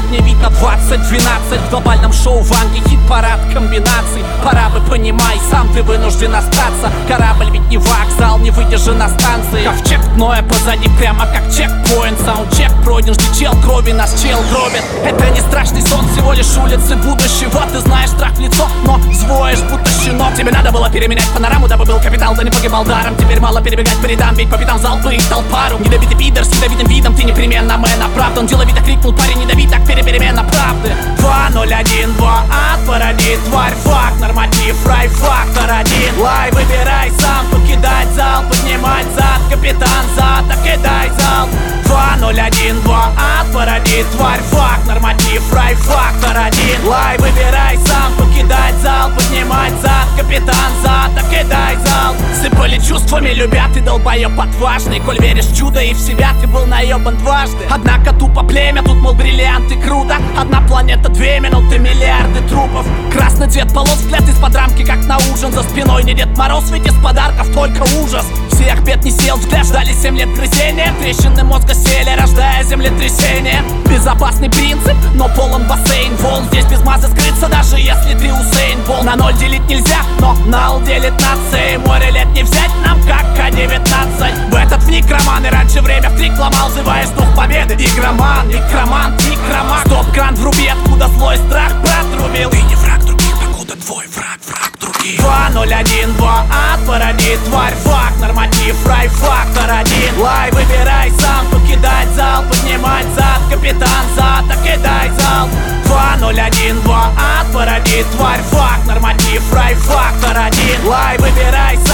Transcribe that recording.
мне видно 2012. В глобальном шоу Ванги хит-парад комбинаций. Пора бы, понимай, сам ты вынужден остаться. Корабль ведь не вокзал, не выдержан на станции. Ковчег гноя позади, прямо как чекпоинт. Саундчек пройден, жди чел крови, нас чел гробит. Это не страшный сон, всего лишь улицы будущего. Ты знаешь страх в лицо, но взвоишь будто щенок. Тебе надо было переменять панораму, дабы был капитал, да не погибал даром. Теперь мало перебегать по рядам, ведь по пятам залпы и толпару. Недобитый пидор с ядовитым видом, ты непременно мэн. А правда, он деловито крикнул, парень, не дави так, переперемена правды. 2012, ад породит тварь, факт, норматив, рай, фактор 1. Лай, выбирай сам, покидать зал, поднимать зад, капитан зад, так кидай зал. 2012, ад породит тварь, факт, норматив, рай, фактор 1. Лай, выбирай сам, покидать зал, поднимать зад, капитан зад, так кидай зал. Сыпали чувствами, любя, ты долбоеб отважный. Коль веришь в чудо и в себя, ты был наебан дважды. Однако тупо племя, тут мол бриллианты круто. Одна планета, 2 минуты, миллиарды трупов. Красный цвет полос, взгляд из-под рамки, как на ужин. За спиной не Дед Мороз, ведь из подарков только ужас. Всех бед не сел, взгляд ждали 7 лет грызения. Трещины мозга сели, рождая землетрясение. Безопасный принцип, но полон бассейн волн. Здесь без массы скрыться, даже если ты Усейн Болт. На 0 делить нельзя, но на Л делит нации. Море лет не взять нам, как К-19. В этот вник роман, и раньше время в трик ломал. Взываешь дух победы, игроман, некромант, некромаг. Стоп-кран вруби, откуда злой страх протрубил. Ты не враг других, покуда твой враг, враг других. 2012, ад породит тварь, факт, норматив, рай, фактор 1. Лай, выбирай сам, покидать зал, поднимать зад, капитан зад, так кидай зал. 2012, ад породит тварь, факт, норматив, рай, фактор 1. Лай, выбирай